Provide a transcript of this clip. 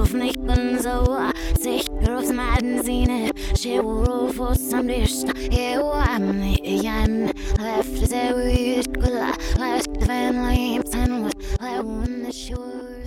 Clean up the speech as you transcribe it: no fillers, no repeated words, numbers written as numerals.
nicht so sich groß machen sine she will for some dish yeah I'm yan left is a weird good last family and what I want the shore